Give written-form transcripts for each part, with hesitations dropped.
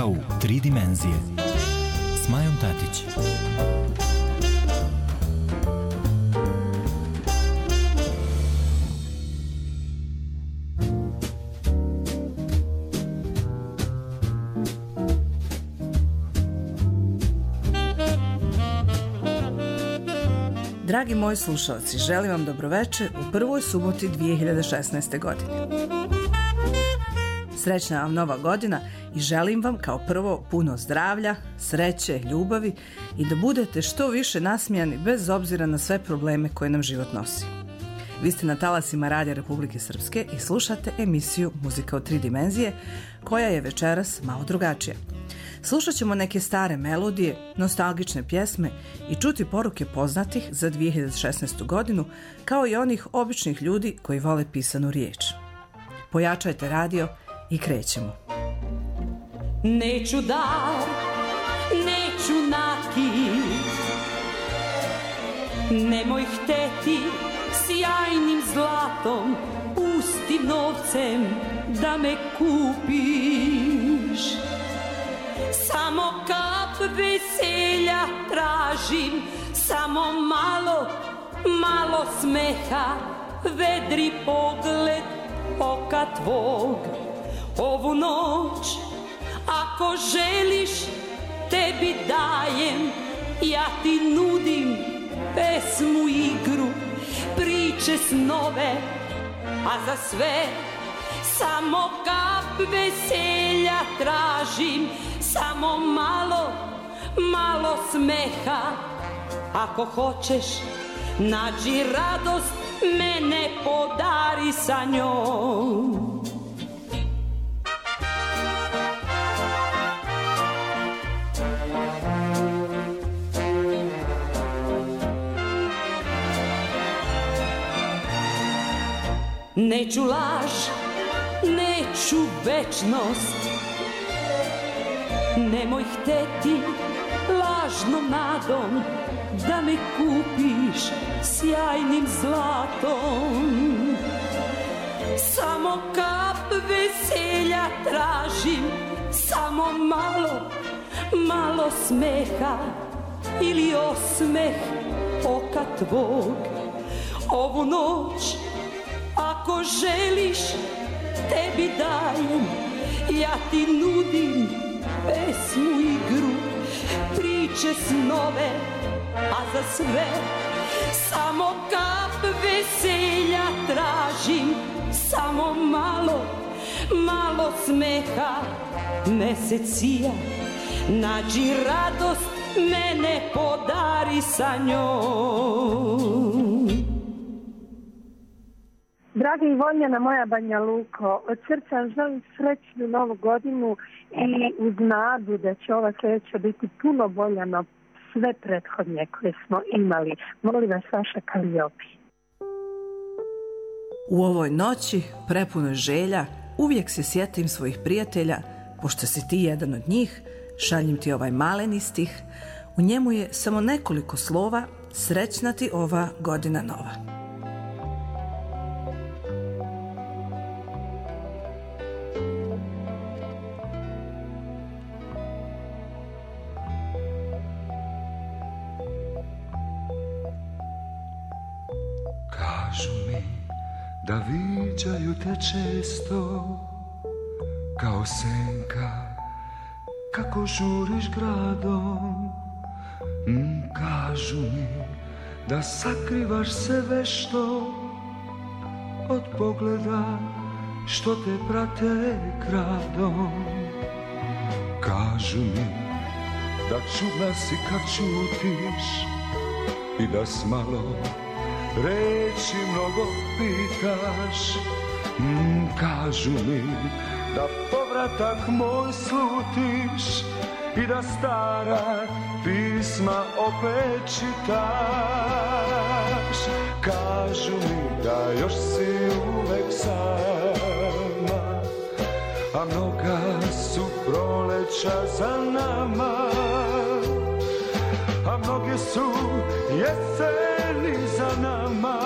Muzika u 3 dimenzije s Majom Tatić. Dragi moji slušalci, želim vam dobroveče u prvoj suboti 2016. godine. Srećna vam nova godina i želim vam kao prvo puno zdravlja, sreće, ljubavi i da budete što više nasmijani bez obzira na sve probleme koje nam život nosi. Vi ste na talasima Radija Republike Srpske i slušate emisiju Muzika u 3 dimenzije koja je večeras malo drugačija. Slušat ćemo neke stare melodije, nostalgične pjesme i čuti poruke poznatih za 2016. godinu, kao i onih običnih ljudi koji vole pisanu riječ. Pojačajte radio i krećemo. Neću dar, neću nakit, nemoj hteti sjajnim zlatom, pustim novcem da me kupiš. Samo kap veselja tražim, samo malo smeha, vedri pogled oka tvog. Ovu noć, ako želiš, tebi dajem, ja ti nudim pesmu, igru, priče, snove, a za sve samo kap veselja tražim, samo malo smeha. Ako hoćeš, nađi radost, mene podari sa njom. Neću laž, neću večnost, nemoj hteti lažnom nadom da me kupiš sjajnim zlatom. Samo kap veselja tražim, samo malo smeha ili osmeh oka tvog. Ovu noć, ako želiš, tebi dajem, ja ti nudim pesmu, igru, priče, snove, a za sve samo kap veselja tražim, samo malo smeha. Mesec sija, nađi radost, mene podari sa njom. Draga i voljena moja Banja Luko, od srca želim srećnu novu godinu i uz nadu da će ova sljedeća biti puno bolja na sve prethodnje koje smo imali. Molim vas, vaša Kaliopi. U ovoj noći, prepunoj želja, uvijek se sjetim svojih prijatelja, pošto si ti jedan od njih, šaljem ti ovaj maleni stih. U njemu je samo nekoliko slova, srećna ti ova godina nova. Kažu mi da viđaju te često kao senka kako žuriš gradom. Kažu mi da sakrivaš se vešto od pogleda što te prate kradom. Kažu mi da čudna si kad čutiš i da s malo reći mnogo pitaš. Kažu mi da povratak moj slutiš i da stara pisma opet čitaš. Kažu mi da još si uvek sama, a mnoga su proleća za nama, a mnoge su jeseni za nama.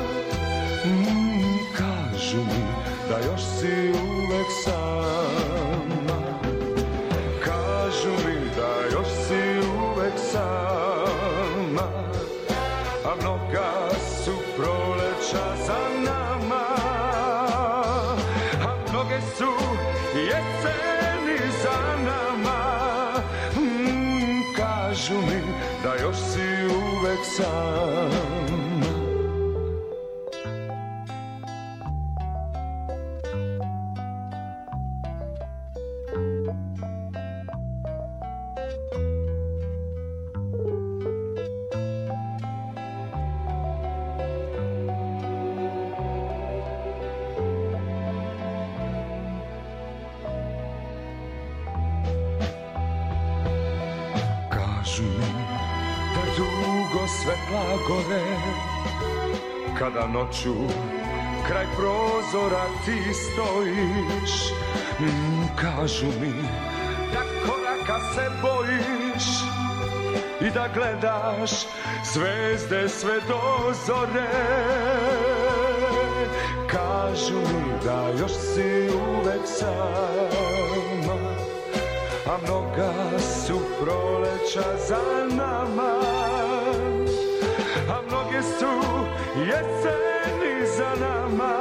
Kažu mi da još si uvek sama. uvek sama. Svetla gore, kada noću kraj prozora ti stojiš. Kažu mi da koraka se bojiš i da gledaš zvezde sve do zore. Kažu mi da još si uvek sama, a mnoga su proleća za nama, a mnoge su jeseni za nama.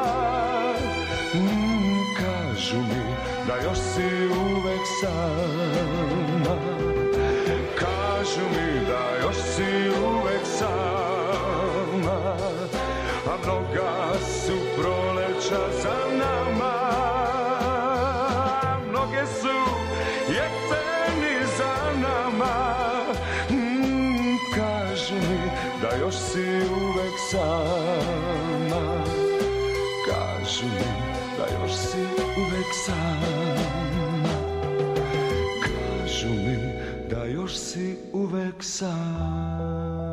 Kažu mi da još si uvek sama, kažu mi da još si uvek sama, a mnoga su proleća za nama, a mnoge su jeseni za nama. Kažu mi da još si uvek sama, kažu mi da još si uvek sama, kažu mi da još si uvek sama.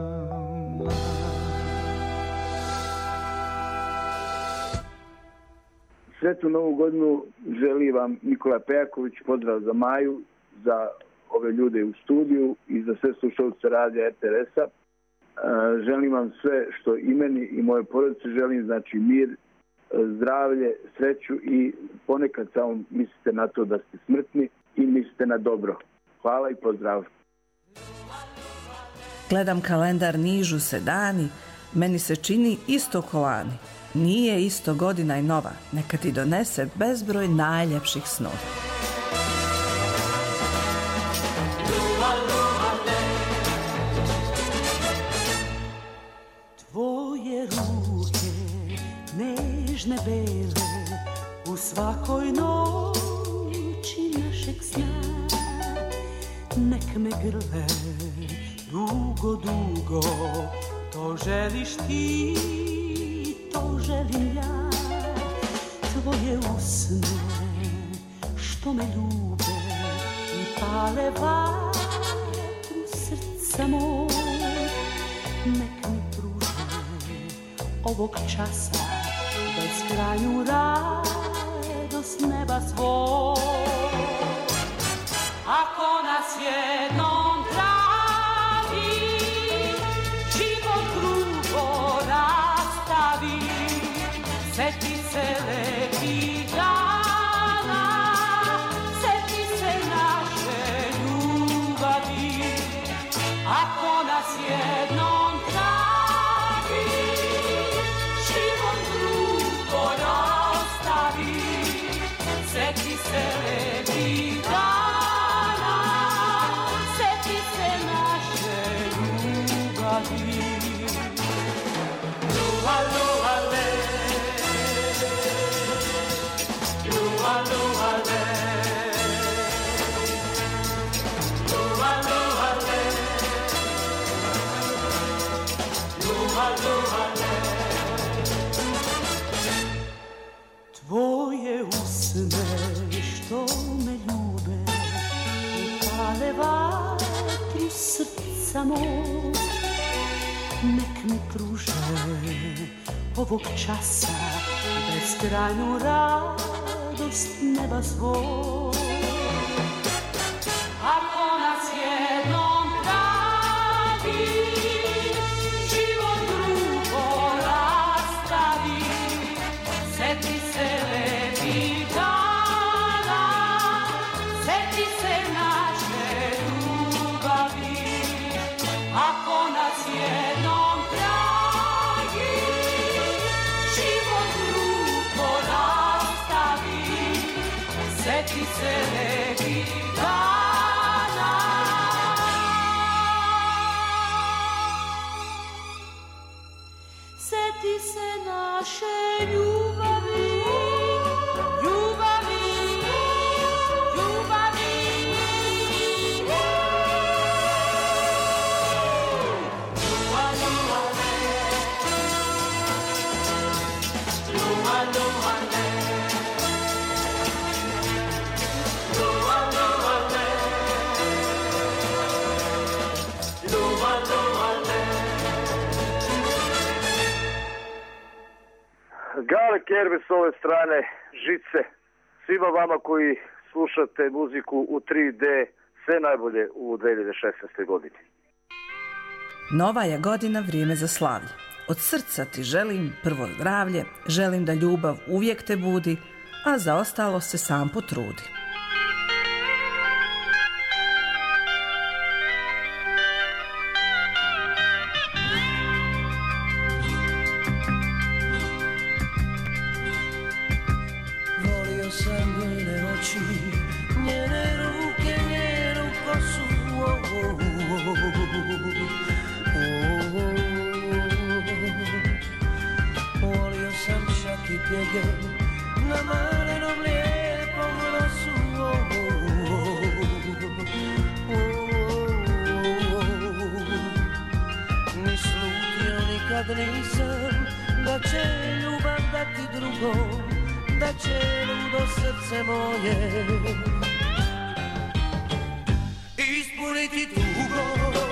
Sretnu Novu godinu želi vam Nikola Pejaković, pozdrav za Maju, za ove ljude u studiju i za sve slušalce radija RTS-a. Želim vam sve što i meni i moje porodice želim, znači mir, zdravlje, sreću i ponekad samo mislite na to da ste smrtni i mislite na dobro. Hvala i pozdrav. Gledam kalendar, nižu se dani, meni se čini isto ko lani. Nije isto godina i nova, neka ti donese bezbroj najljepših snova. Tvoje ruke, nežne bele, u svakoj noći našeg sna, nek me grle dugo, dugo, to želiš ti, to želim ja. Tvoje usne, što me ljube i pale vatru srca moj, nek mi ovog časa beskrajnu radost neba svoj. Ako nas jednom travi, život drugo rastavi, seti se lepih dana, seti se naše ljubavi. Ako nas jednom travi, seti se lepih dana, seti se naše ljubavi. Lua, lua, le, lua, lua, le, lua, lua, le, lua, lua, le. Tvoje usne što me ljube i pale vatru srca moj, nek mi pruže ovog časa beskrajnu radost neba svoj. Ako nas jednom travi, život drugo rastavi, seti se lepih dana, seti se naše ljubavi. Ako nas jednom dragi, život drugo rastavi, seti se lepih dana, Sjeti se naše ljubavi, ljubavi, ljubavi. Lua, lua, le. Lua, lua, le. Lua, lua, le. Lua, lua, le. Gale Kerbe s ove strane, Žice, svima vama koji slušate muziku u 3D, sve najbolje u 2016. godini. Nova je godina, vrijeme za slavlje. Od srca ti želim prvo zdravlje, želim da ljubav uvijek te budi, a za ostalo se sam potrudi. Volio sam njene oči, njene ruke, njenu kosu. Volio sam čak i pjege na malenom lijepom nosu. Ni slutio nikad nisam da će ljubav dati drugom, da će ludo srce moje ispuniti tugo.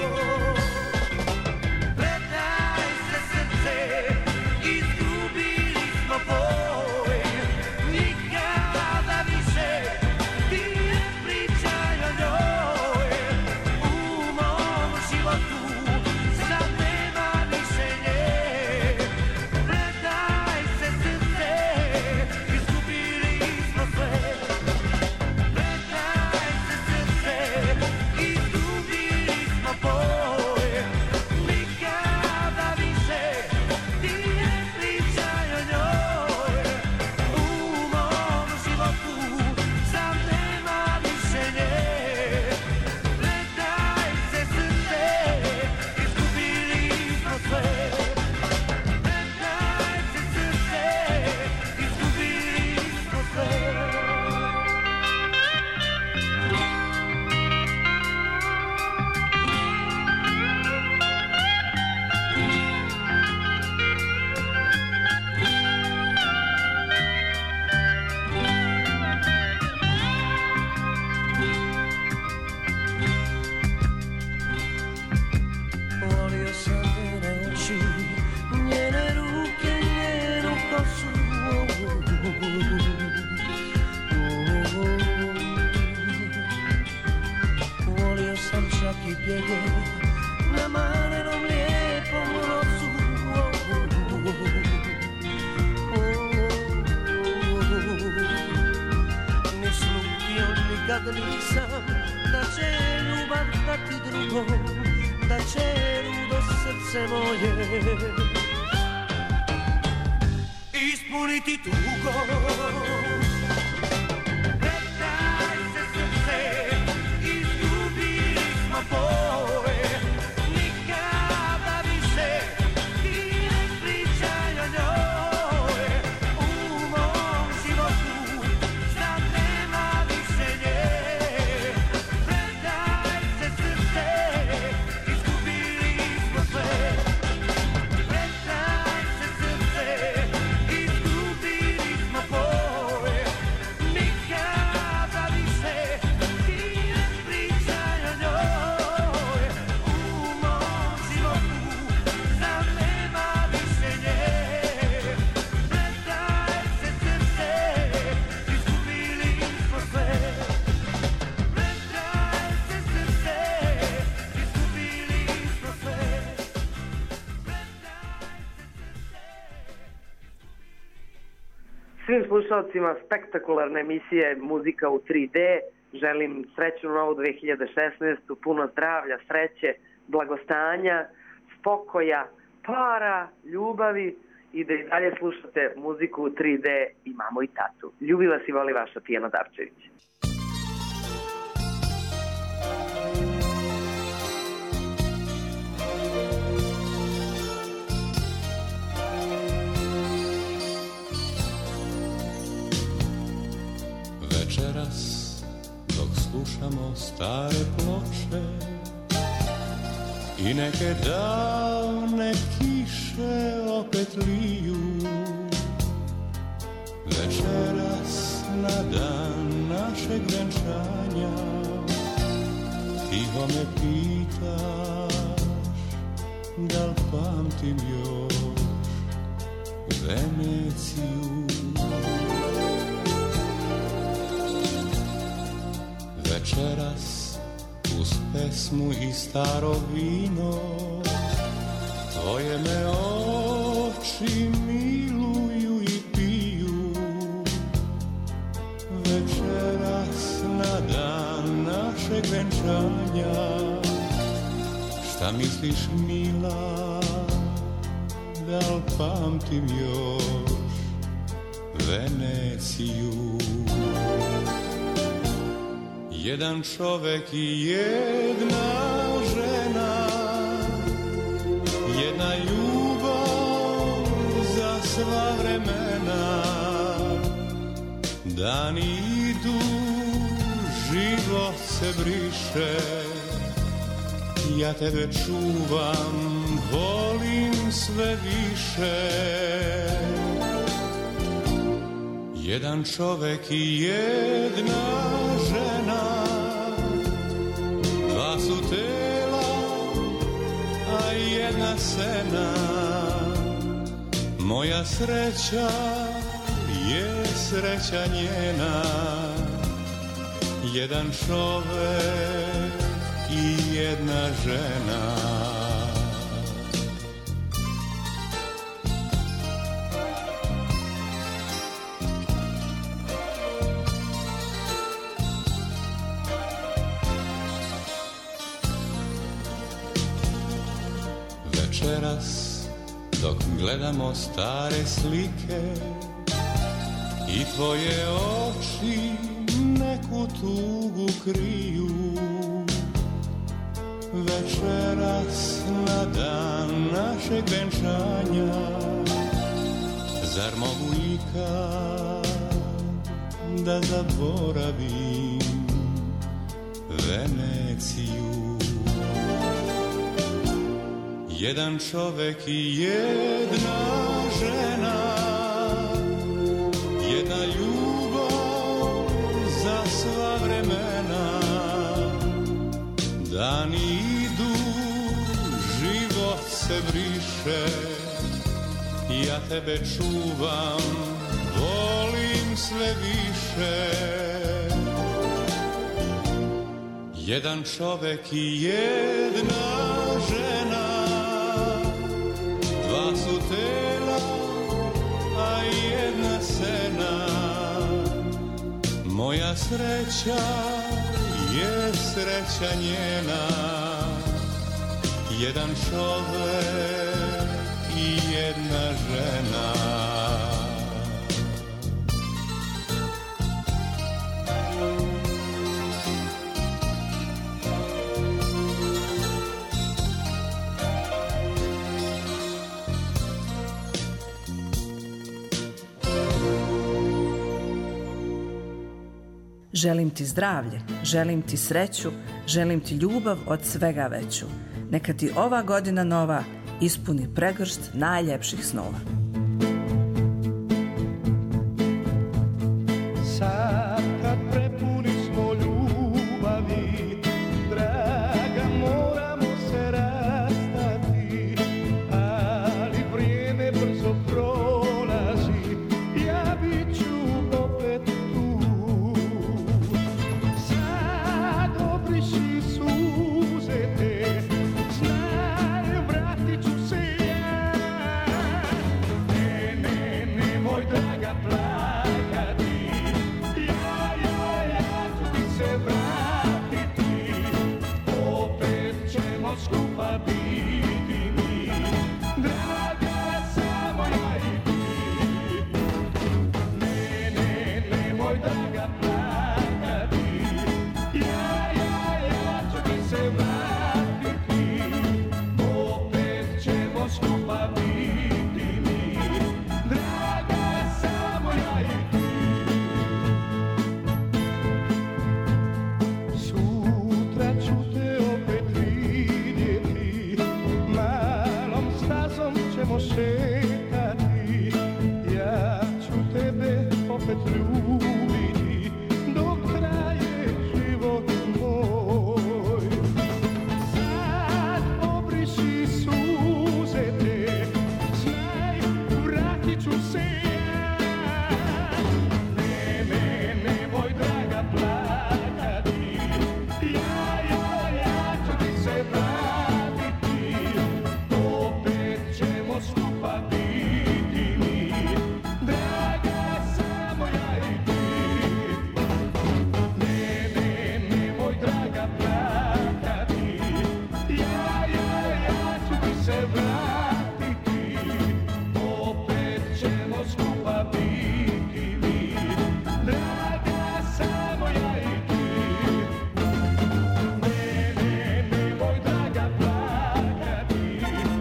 Predaj se srce, izgubili smo boj, nikada više ti ne pričaj o njoj. U mom životu sad nema više nje. Predaj se srce, izgubili smo sve. Predaj se srce, izgubili smo boj, nikada više ti ne pričaj o njoj. U mom životu sam nema više nje. Predaj se srce, izgubili smo sve. Predaj se srce, izgubili smo sve. Volio sam njene oči, njene ruke, njenu kosu. Volio sam čak i bjege na malenom lijepom nosu. Ni slutio nikad nisam da će ljubav dati drugom, da će ludo srce moje ispuniti tugo. Predaj se srce, izgubili smo boj, nikada više ti ne pričaj o njoj. U mom životu sad nema više nje. Predaj se srce, izgubili smo sve. Predaj se srce, izgubili smo boj, nikada više ti ne pričaj o njoj. U mom životu sad nema više nje. Predaj se srce, izgubili smo sve. Predaj se srce, izgubili smo sve. Svim slušalcima spektakularne emisije Muzika u 3D želim srećnu novu 2016, puno zdravlja, sreće, blagostanja, spokoja, para, ljubavi i da i dalje slušate Muziku u 3D i mamu i tatu. Ljubi vas i voli vaša Tijana Davčević. samo stare ploče i neke davne kiše opet liju. Večeras na dan našeg venčanja tiho me pitaš da li pamtim još Veneciju. Večeras uz pesmu i staro vino tvoje me oči miluju i piju. Večeras na dan našeg venčanja šta misliš mila, da li pamtim još Veneciju? Jedan čovek i jedna žena, jedna ljubav za sva vremena. Dani idu, život se briše, ja tebe čuvam, volim sve više. Jedan čovek i jedna žena, dva su tela, a jedna sena. Moja sreća je sreća njena, jedan čovek i jedna žena. Večeras dok gledamo stare slike i tvoje oči neku tugu kriju. Večeras na dan našeg venčanja zar mogu ikad da zaboravim Veneciju? Jedan čovek i jedna žena, jedna ljubav za sva vremena. Dani idu, život se briše, ja tebe čuvam, volim sve više. Jedan čovek i jedna žena, dva su tela, a jedna sena. Moja sreća je sreća njena, jedan čovek i jedna žena. Želim ti zdravlje, želim ti sreću, želim ti ljubav od svega veću. Neka ti ova godina nova ispuni pregršt najljepših snova. Sad kad prepuni smo ljubavi, draga, moramo se rastati, ali vrijeme brzo prolazi, ja bit ću opet tu. Sad obriši suze te, znaj, vratit ću se ja. opet ljubiti dok traje život moj. Sad obriši suze te, znaj, vratit ću se ja. Nemoj draga plakati, ja ću ti se vratiti, opet ćemo skupa biti mi, draga samo ja i ti. Nemoj draga plakati, ja ću ti se vratiti, opet ćemo skupa biti mi, draga samo ja i ti. Nemoj draga plakati,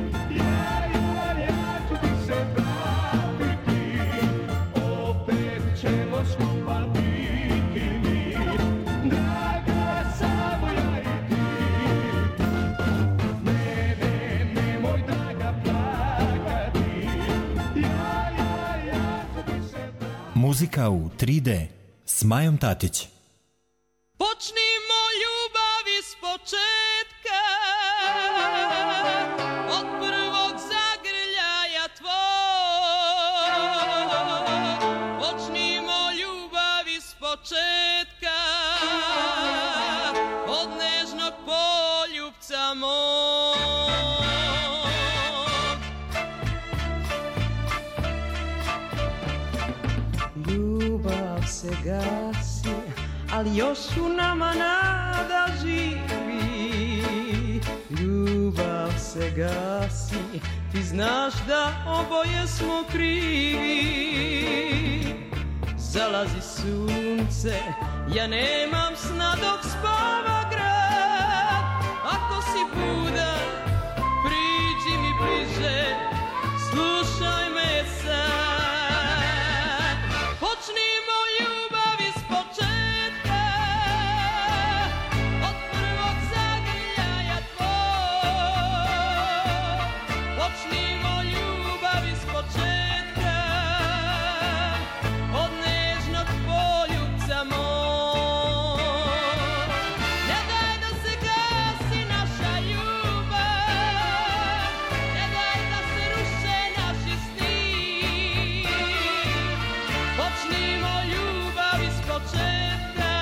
ja ću ti se vratiti, opet ćemo skupa biti mi, draga samo ja i ti. Nemoj draga plakati, ja ću ti se vratiti. Muzika u 3D s Majom Tatić. Počnimo ljubav iz početka, od prvog zagrljaja tvoj. Počnimo ljubav iz početka, od nežnog poljubca moj. Ljubav se gasi, ali još u nama nada živi. Ljubav se gasi, ti znaš da oboje smo krivi. Zalazi sunce, ja nemam sna dok spava grad. Ako si budan, priđi mi bliže, slušaj me sad. Počnimo ljubav iz početka, od prvog zagrljaja tvoj. Počnimo ljubav iz početka, od nežnog poljubca moj. Ne daj da se gasi naša ljubav, ne daj da se ruše naši sni. Počnimo ljubav iz početka,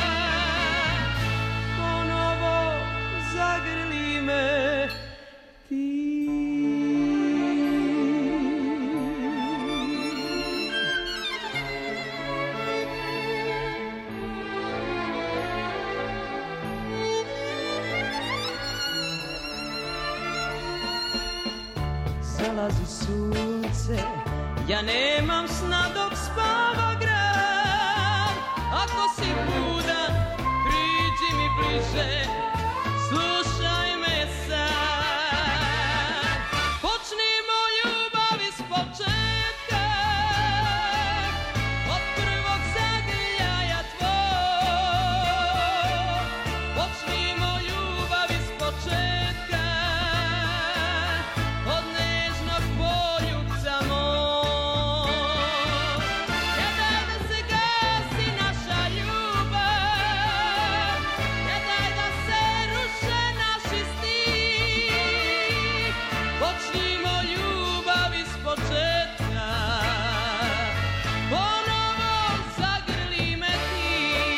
ponovo zagrli me ti. Zalazi sunce, ja nemam sna dok spava grad. Ako si budan, priđi mi bliže, slušaj me sad. Počnimo ljubav iz početka, od prvog zagrljaja tvoj. Počnimo ljubav iz početka, od nežnog poljubca moj. Ne daj da se gasi naša ljubav, ne daj da se ruše naši sni. Počnimo ljubav iz početka, ponovo zagrli me ti.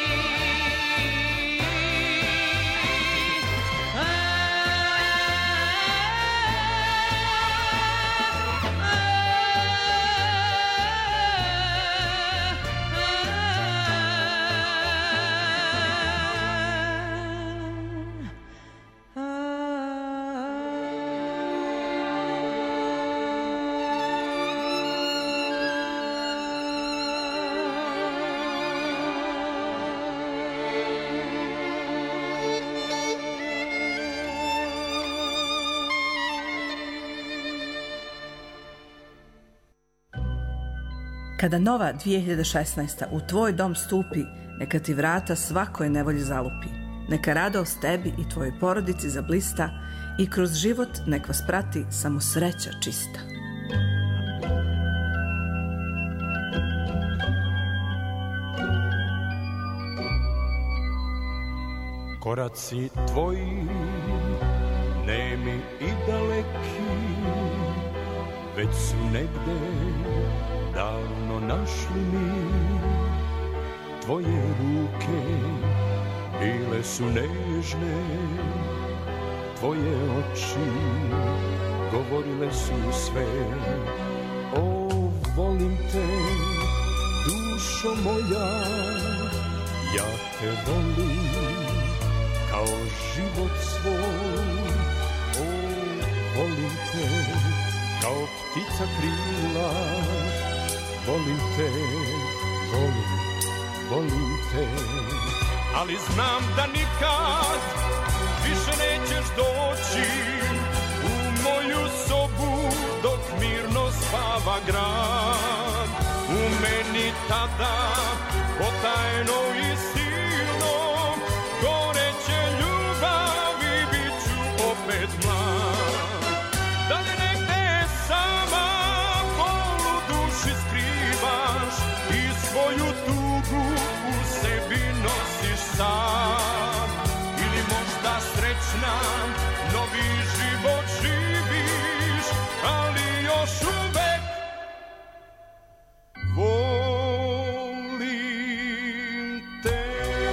Kada nova 2016. u tvoj dom stupi, neka ti vrata svakoj nevolji zalupi. Neka radost tebi i tvojoj porodici zablista i kroz život nek vas prati samo sreća čista. Koraci tvoji, nemi i daleki, već su negde davno našli mi. Tvoje ruke bile su nežne, tvoje oči govorile su sve. O, volim te, dušo moja, ja te volim kao život svoj. O, volim te kao ptica krila, volim te, volim te. Ali znam da nikad više nećeš doći u moju sobu dok mirno spava grad. U meni tada potajno i silno goreće ljubavi bit ću opet mlad. Da li negde sama bol u duši skrivaš i svoju tugu u sebi nosiš sam, ili možda srećna novi život živiš, ali još uvek volim te.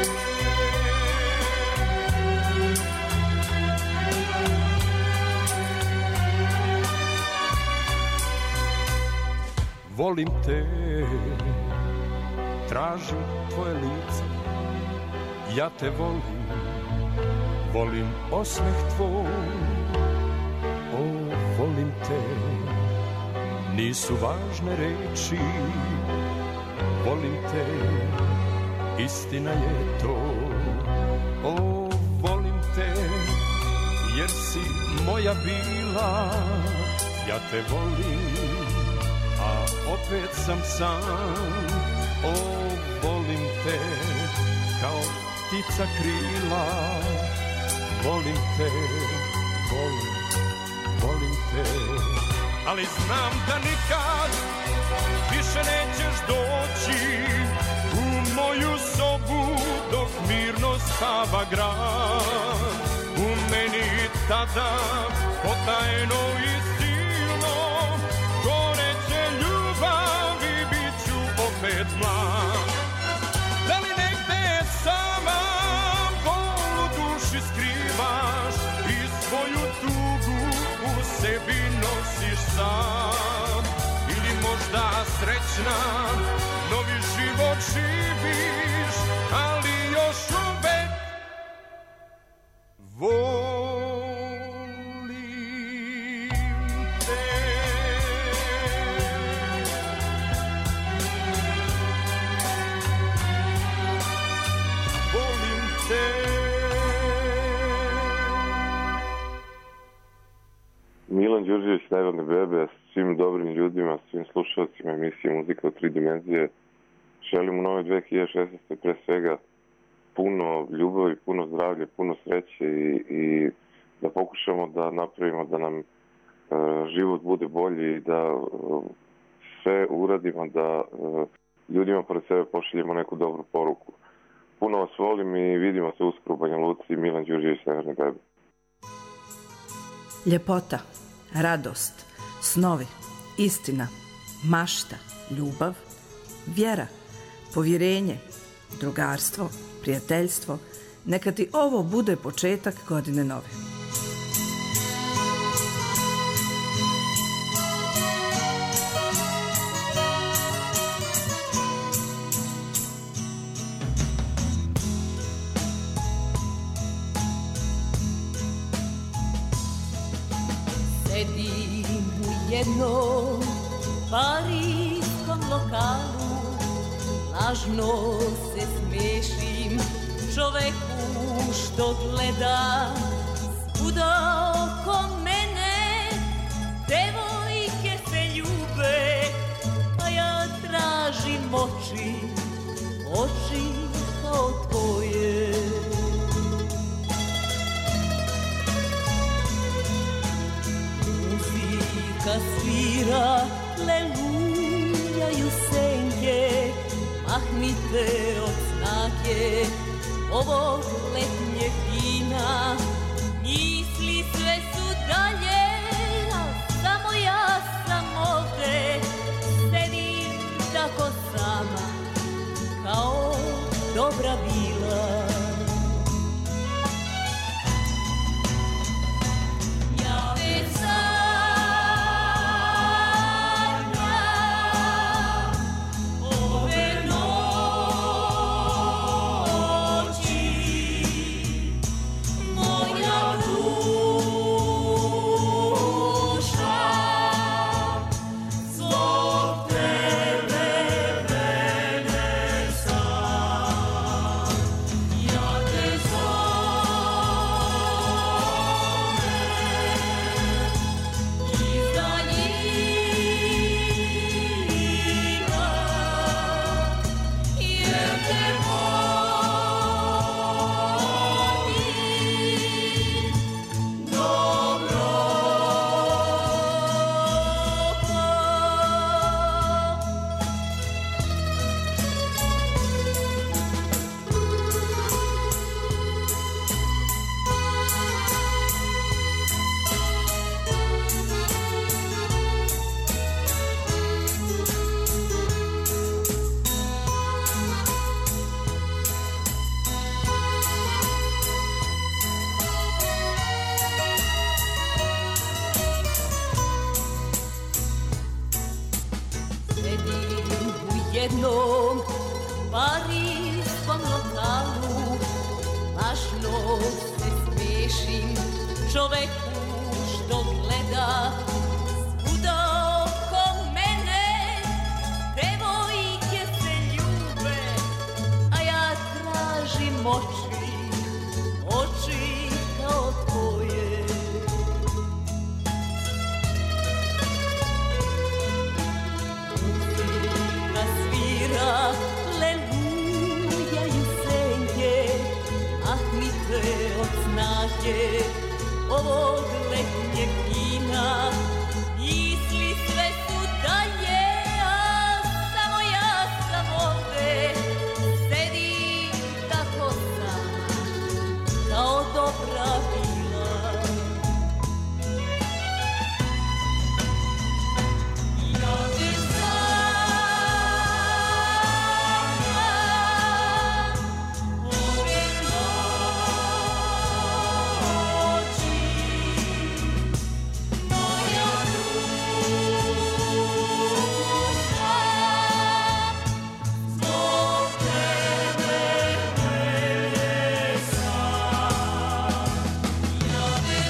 Volim te, tražim tvoje lice, ja te volim, volim osmeh tvoj. O, volim te, nisu važne reči, volim te, istina je to. O, volim te, jer si moja bila, ja te volim, a opet sam sam. O, volim te, kao ptica krila, volim te, volim te. Ali znam da nikad više nećeš doći u moju sobu dok mirno spava grad. U meni tada potajno i silno goreće ljubavi bit ću opet mlad. Da li negde sama bol u duši skrivaš i svoju tugu u sebi nosiš sam, ili možda srećna novi život živiš, ali još uvek volim te. Volim te. Milan Đurđević, Nerodne bebe, svim dobrim ljudima, svim slušalcima emisije Muzika u 3 dimenzije. Želim u nove 2016. pre svega puno ljubavi, puno zdravlja, puno sreće i da pokušamo da napravimo da nam život bude bolji i da sve uradimo da ljudima pored sebe pošaljemo neku dobru poruku. Puno vas volim i vidimo se uskoro u Banja Luci. Milan Đurđević, Nerodne bebe. Ljepota, radost, snovi, istina, mašta, ljubav, vjera, povjerenje, drugarstvo, prijateljstvo, neka ti ovo bude početak godine nove. Sedim u jednom parijskom lokalu, lažno se smiješim čoveku što gleda. Svuda oko mene devojke se ljube, a ja tražim oči, oči kao tvoje. Muzika svira, lelujaju senke, mahnite od snage, ovog letnjeg vina. Misli sve su dalje, a samo ja sam ovde. Sedim tako sama, kao dobra bila. Ja već sanjam ove noći, moja duša zbog tebe brene sam. Ja te zovem iz daljina, jer te volim dobro. Sedim u jednom parijskom lokalu, lažno se smešim čoveku što gleda. Svuda oko mene devojke se ljube, a ja tražim oči, oči kao tvoje. Muzika svira, lelujaju senke, mahnite od snage ovog letnjeg vina. Misli sve su dalje, a samo ja sam ovde. Sedim tako sama, kao dobra bila. Ja te sanjam ove noći, moja duša zbog tebe brene sam. Ja te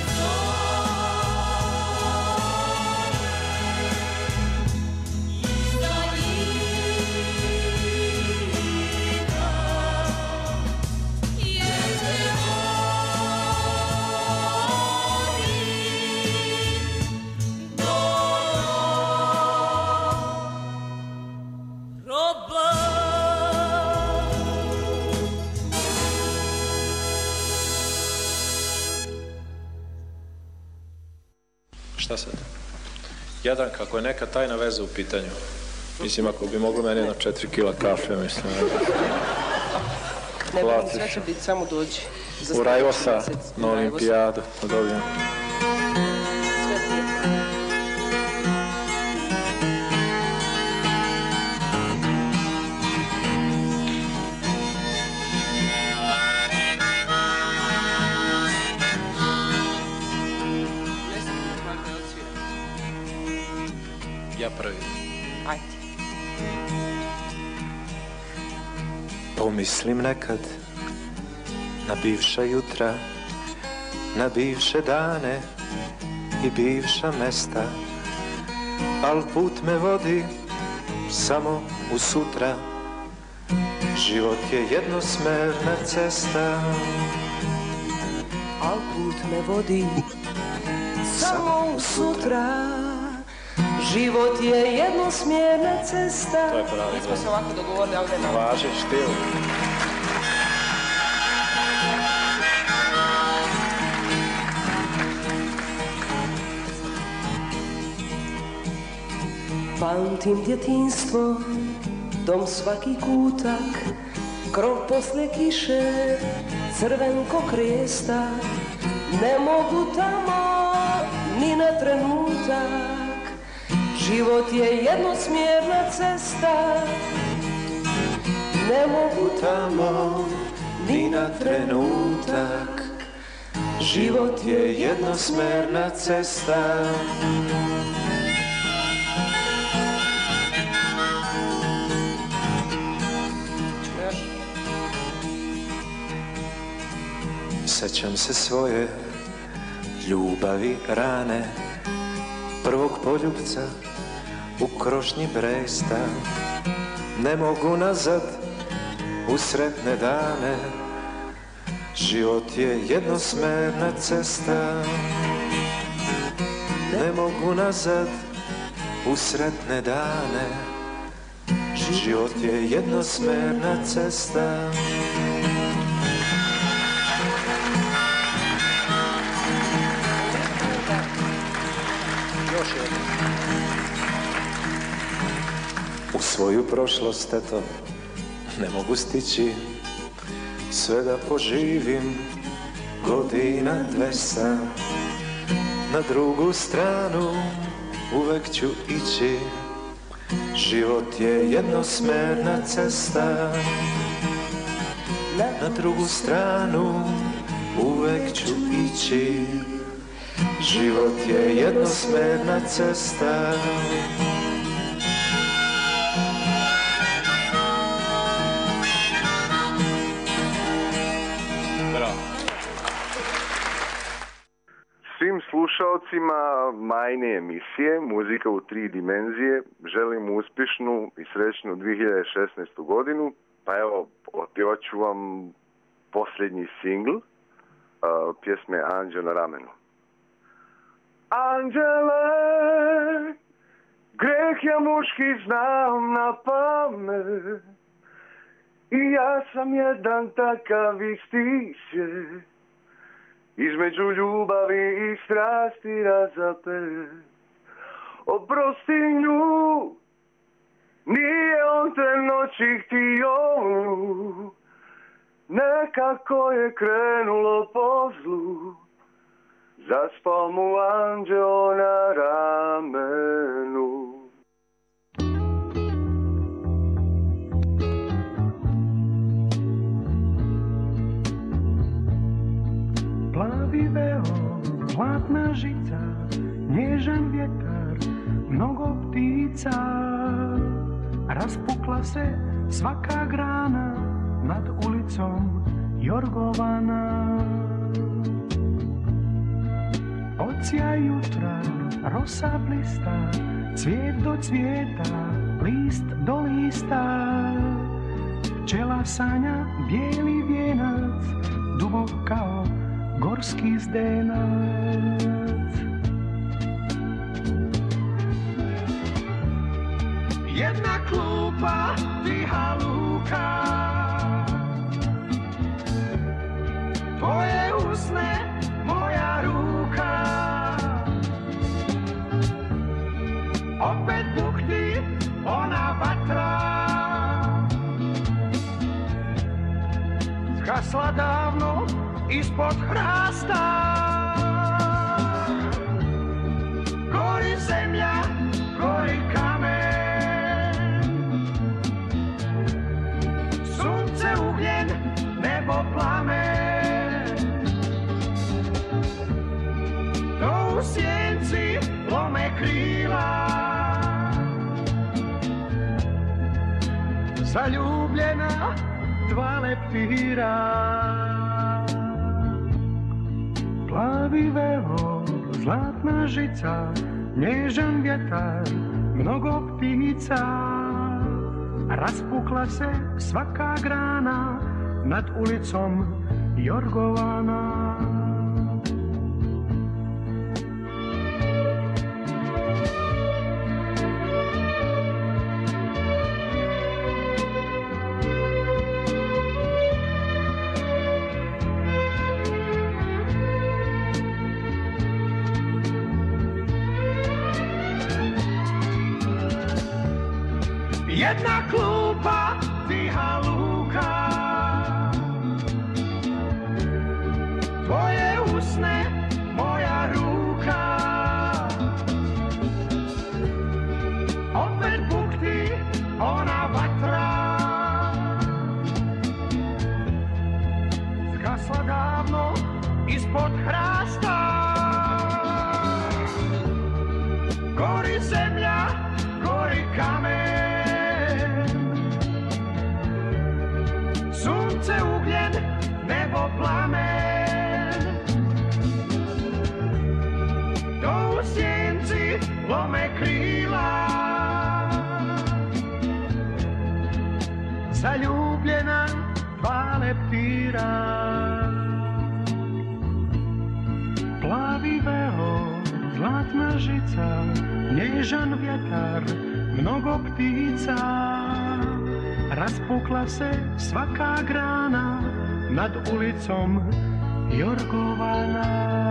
zovem iz daljina, jer te volim do groba. Šta sad? Jadan, kako je neka tajna veza u pitanju. Mislim, ako bi moglo meni jedno 4 kila kafe, mislim. Ne moram, Platiš. sve će biti, samo dođi. Za U Rajvosa, sljedeći mjesec. na olimpijadu, da dobijem. Sve ti je. Ne znam, stvar da odsviram. Ja prvi. Ajde. Pomislim nekad na bivša jutra, na bivše dane i bivša mesta, al put me vodi samo u sutra. Život je jednosmerna cesta, Al put me vodi samo u sutra. Život je jednosmjerna cesta. To je pravi Nismo glas. se ovako dogovorili, ali nema. Važi stil. Pamtim djetinjstvo, dom svaki kutak, krov posle kiše, crven ko krijesta, ne mogu tamo ni na trenutak. Život je jednosmjerna cesta, ne mogu tamo ni na trenutak. Život je jednosmjerna cesta. Sećam se svoje ljubavi rane, prvog poljubca u krošnji Bresta. Ne mogu nazad u sretne dane, život je jednosmerna cesta. Ne mogu nazad u sretne dane, život je jednosmerna cesta. U svoju prošlost, eto, ne mogu stići sve da poživim godina 200. Na drugu stranu uvek ću ići, život je jednosmerna cesta. Na drugu stranu uvek ću ići, život je jednosmerna cesta. Svim slušalcima Majine emisije Muzika u 3 dimenzije želim uspješnu i srećnu 2016. godinu. Pa evo, otpjevat ću vam posljednji singl pjesme Anđeo na ramenu. Anđele, greh ja muški znam na pamet, i ja sam jedan takav isti se, između ljubavi i strasti razapet. Oprosti nju, nije on te noći htio, nekako je krenulo po zlu, zaspao mu anđeo na ramenu. Plavi veo, zlatna žica, nježan vjetar, mnogo ptica. Raspukla se svaka grana nad ulicom Jorgovana. Od sjaj jutra rosa blista, cvijet do cvijeta, list do lista. Pčela sanja bijeli vijenac, dubok kao gorski zdenac. Jedna klupa tiha luka, tvoje usne moja ruka. Opet bukti ona vatra, zgasla davno ispod hrasta. Gori zemlja, gori kamen, sunce, ugljen, nebo, plamen. To u sjenci lome krila, zaljubljena dva leptira. Plavi veo, zlatna žica, nježan vjetar, mnogo ptica. Raspukla se svaka grana nad ulicom Jorgovana. Jedna klupa tiha luka, tvoje usne, moja ruka. Opet bukti ona vatra, zgasla davno ispod hrasta. Gori zemlja, gori kamen, sunce, ugljen, nebo, plamen. To u sjenci lome krila, zaljubljena dva leptira. Plavi veo, zlatna žica, nježan vjetar, mnogo ptica. Raspukla se svaka grana, nad ulicom Jorgovana.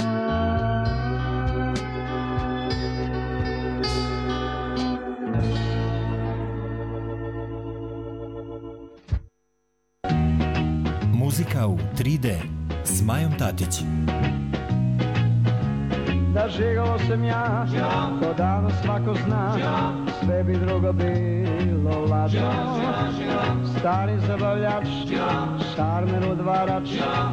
Muzika u 3D s Majom Tatić. Da žigao sam ja, to davno svako zna, sve bi drugo bilo lažno. Stari zabavljač, šarmer udvarač,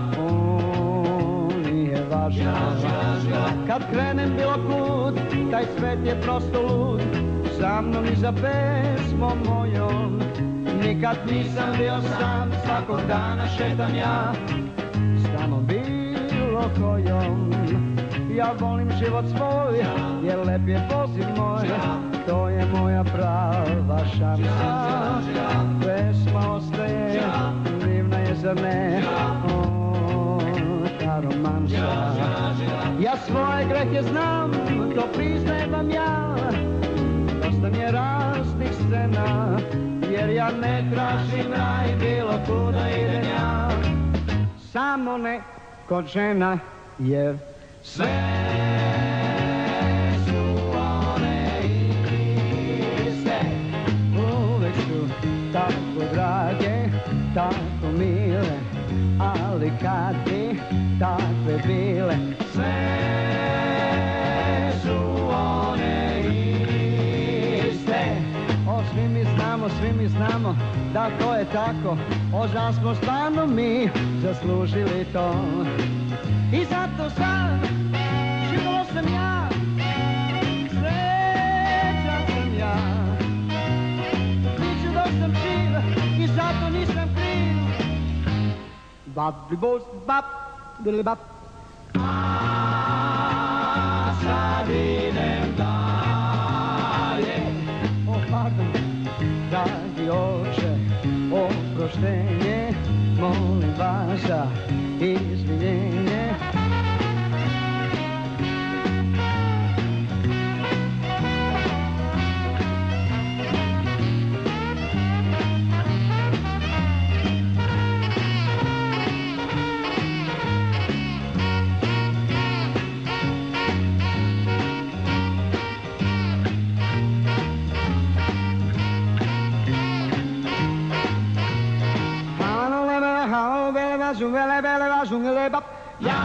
nije važno. Kad krenem bilo kud, taj svet je prosto lud, sa mnom i za pesmom mojom. Nikad nisam bio sam, svakog dana šetam ja, s tamo bilo kojom. Ja volim život svoj, jer lep je poziv moj, to je moja prava šansa. Pesma ostaje, divna je zar ne, ta romansa. Ja svoje grehe znam, to priznajem vam ja, dosta mi je raznih scena, jer ja ne tražim raj, bilo kuda idem ja, samo ne kod žena, jer sve su one iste, uvek su tako drage, tako mile, ali kad bi takve bile, sve su one iste. O, svi mi znamo da to je tako, o, zar smo stvarno mi zaslužili to. I zato sad živjela sam ja, srećan sam ja, biću dok sam živ i zato nisam kriv. Bap, bip, bap, bili bap. A sad idem dalje. O, pardon, dragi oče, oproštenje, molim vas za izvinjenje. Ja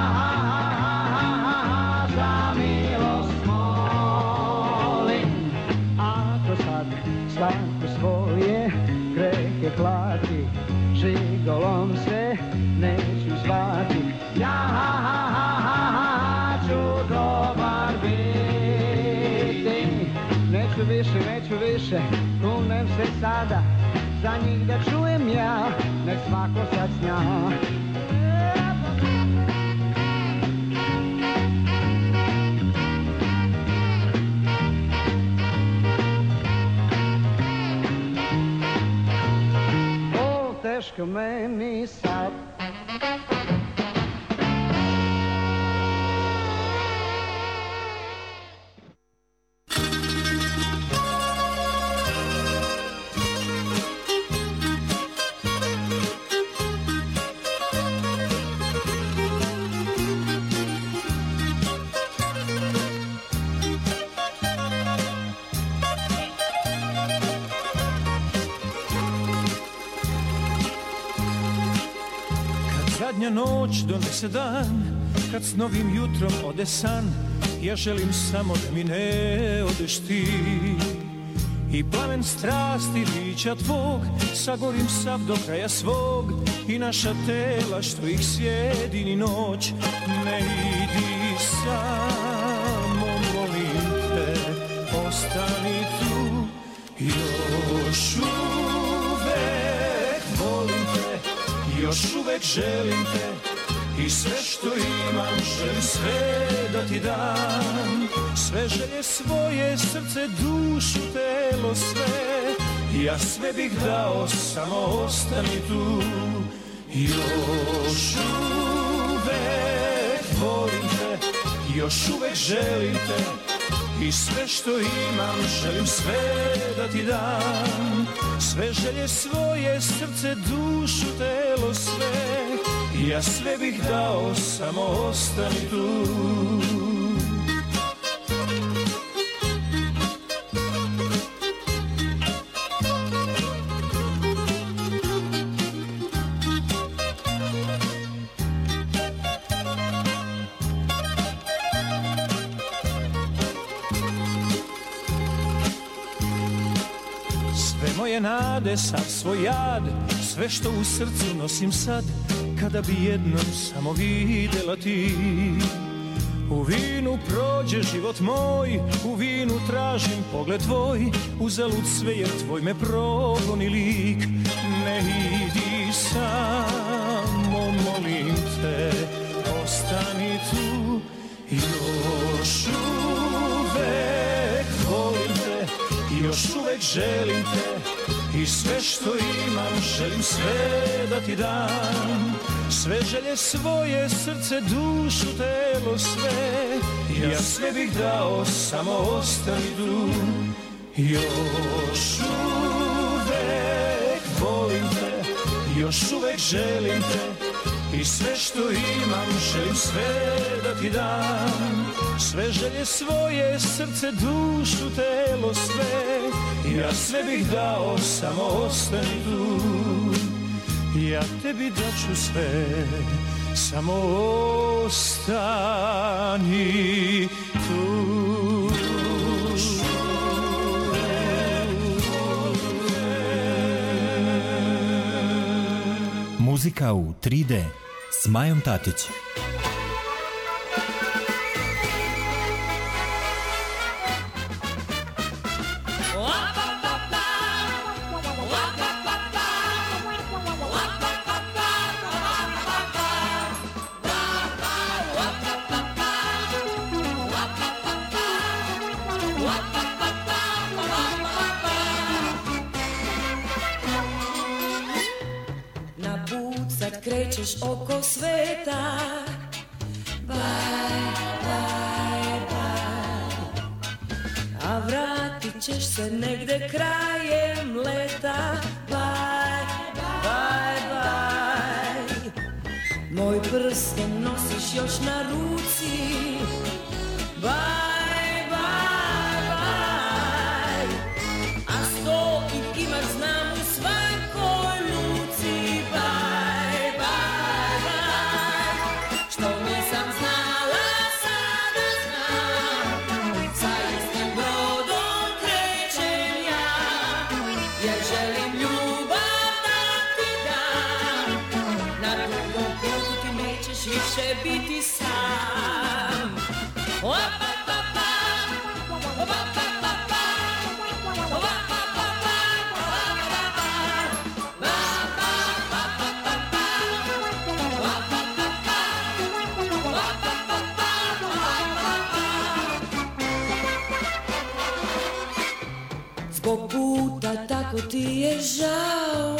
za milost molim, ako sad svako svoje grehe plati, žigolom se neću zvati. Ja ću dobar biti, neću više, kunem se sada, za njih da čujem ja, nek svako sad snja. Teško meni sad. zadnja noć donese dan, kad s novim jutrom ode san, ja želim samo da mi ne odeš ti. I plamen strasti bića tvog, sagorim sav do kraja svog, i naša tela što ih sjedini noć. Ne idi samo, molim te, ostani tu. Još uvek volim te, još uvek želim te, i sve što imam želim sve da ti dam. Sve želje svoje, srce, dušu, telo, sve, ja sve bih dao, samo ostani tu. Još uvek volim te, još uvek želim te, i sve što imam želim sve da ti dam. Sve želje svoje, srce, dušu, telo, sve, ja sve bih dao, samo ostani tu. Moje nade, sav svoj jad, sve što u srcu nosim sad, kada bi jednom samo videla ti. U vinu prođe život moj, u vinu tražim pogled tvoj, uzalud sve jer tvoj me progoni lik. Ne idi samo, molim te, ostani tu. Još uvek volim te, još uvek želim te, i sve što imam želim sve da ti dam. Sve želje svoje, srce, dušu, telo, sve, ja sve bih dao, samo ostani tu. Još uvek volim te, još uvek želim te, i sve što imam želim sve da ti dam. Sve želje svoje, srce, dušu, telo, sve, ja sve bih dao, samo ostani tu. Ja tebi daću sve, samo ostani tu. Muzika u 3D s Majom Tatić. Krećeš oko sveta, bye, bye, bye, a vratit ćeš se negde krajem leta, bye, bye, bye. Moj prsten nosiš još na ruci, bye, bye, bye, a 100 ih imaš, znam, u svakoj luci, bye. Više biti sam. Zbog puta tako ti je žao,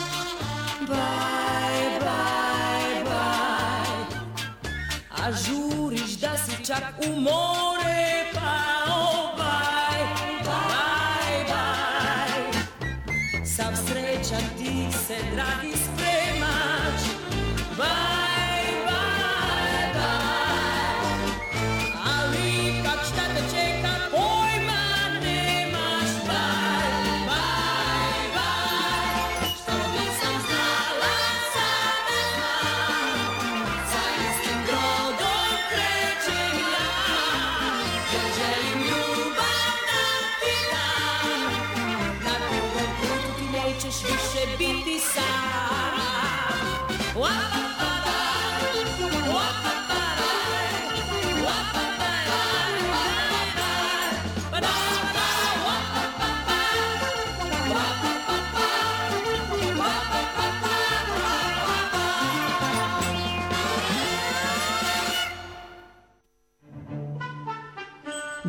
bye, bye, bye, a žuriš da si čak u more pao, bye, bye, bye. Sav srećan ti se, dragi, spremaš, bye, bye, bye, ali ipak šta te čeka, pojma nemaš, bye, bye, bye. Što nisam znala, sada znam,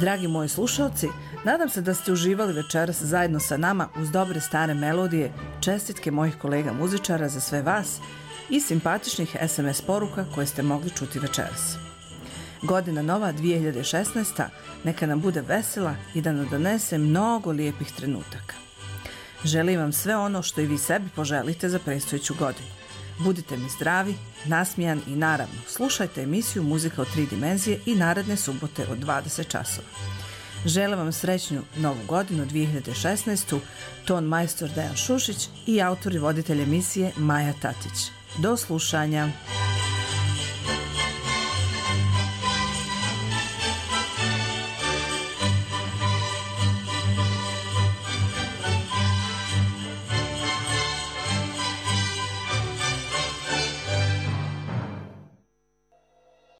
Dragi moji slušalci, nadam se da ste uživali večeras zajedno sa nama uz dobre stare melodije, čestitke mojih kolega muzičara za sve vas i simpatičnih SMS poruka koje ste mogli čuti večeras. Godina nova 2016. neka nam bude vesela i da nam donese mnogo lijepih trenutaka. Želim vam sve ono što i vi sebi poželite za predstojeću godinu. Budite mi zdravi, nasmijani i naravno slušajte emisiju Muzika u 3 dimenzije i naredne subote od 20 časova. Želim vam srećnu novu godinu 2016. Ton majstor Dejan Šušić i autor i voditelj emisije Maja Tatić. Do slušanja!